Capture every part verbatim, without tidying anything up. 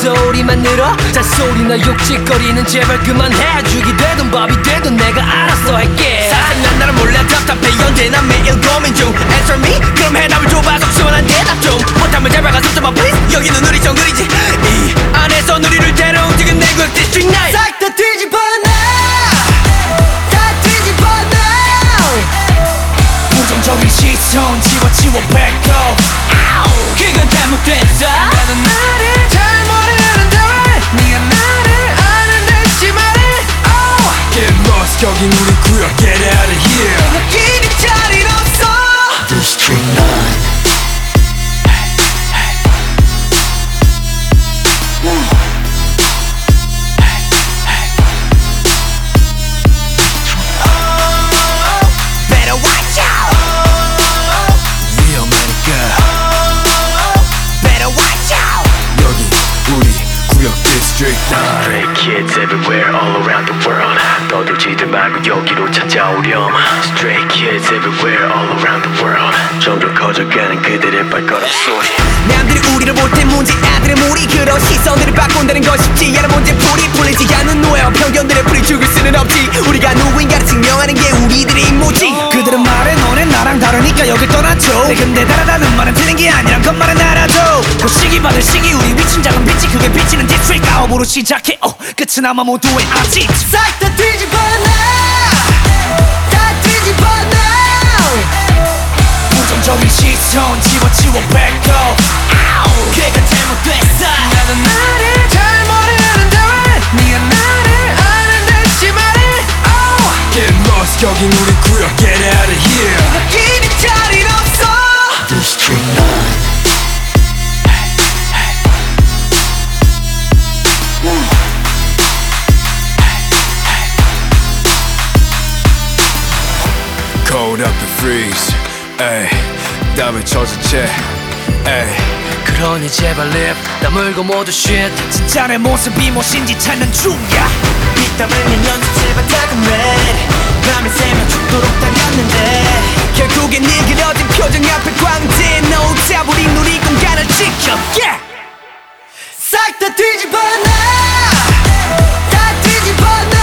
소리만 늘어 잔소리나 욕짓거리는 제발 그만해. 죽이 되든 밥이 되든 내가 알아서 할게. 사실 나를 몰래 답답해 언제나 매일 고민 중 Answer me 그럼 해답을 줘봐 속 시원한 대답 좀 못하면 제발 가서 좀봐 please. 여기는 우리 정글이지 이 안에서 우리를 데려 움직인 내 구역 District 나인 싹 다 뒤집어 놔. 다 뒤집어 놔. 부정적인 시선 지워지워 back up. 그건 잘못됐어. 나는 나를 잘 모르는데 왜 네가 나를 아는데 지 말해. oh. Get lost 여긴 우리 구역 Get out of here. 너끼리 자리 없어. District 나인 Stray kids everywhere all around the world. 떠들지들 말고 여기로 찾아오렴. Stray kids everywhere all around the world. 점점 커져가는 그들의 발걸음 소리. 남들이 우리를 볼 때 문제 아들의 무리 그런 시선들을 바꾼다는 건 쉽지 않은 문제풀이. 풀리지 않는 노예와 편견들의 풀이 죽을 수는 없지. 우리가 누구인가를 증명하는 게 우리들의 임무지. 그들은 말해 너네 나랑 다르니까 여길 떠나줘. 네, 근데 다르다는 말은 틀린 게 아니란 것만은 알아줘. 그 시기 받을 시기 우리 위친 작은 빛이 그게 비치는 디스트릭 아홉으로 시작해 어, 끝은 아마 모두의 아직. 싹 다 뒤집어 놔. 다 뒤집어 놔. 부정적인 시선 지워지워 back up. 그건 잘못됐어. 나는 나를 잘 모르는데 왜 네가 나를 아는데 지 말해. oh. Get lost 여긴 우리 구역 Get out of here. 너끼리 자리 없어. District 나인 Cold up and freeze 에이 땀에 젖은 채 에이 그러니 제발 립 다물고 모두 shit. 진짜 내 모습이 무엇인지 찾는 중이야. 빗 땀을면 연습실과 작은 red 밤을 새며 죽도록 달렸는데 결국엔 네 그려진 표정 앞에 광대 No doubt 우린 우리 공간을 지켜 yeah! 싹 다 뒤집어 놔. 다 뒤집어 놔.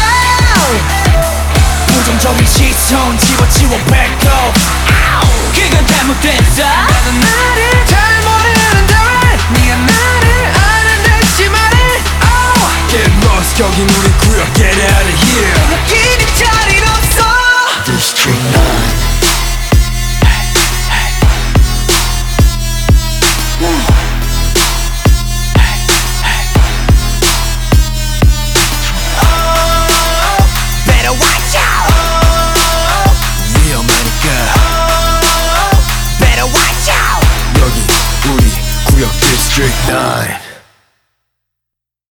부정적인 시선 지워지워 back up. 그건 잘못됐어. 나는 나를 잘 모르는데 왜 네가 나를 아는데 지 말해. oh. Get lost 여긴 우리 구역 Get out of here. 너끼리 자리 없어. District 나인 Better watch out. 위험하니까 Better watch out. 여기 우리 구역 District 나인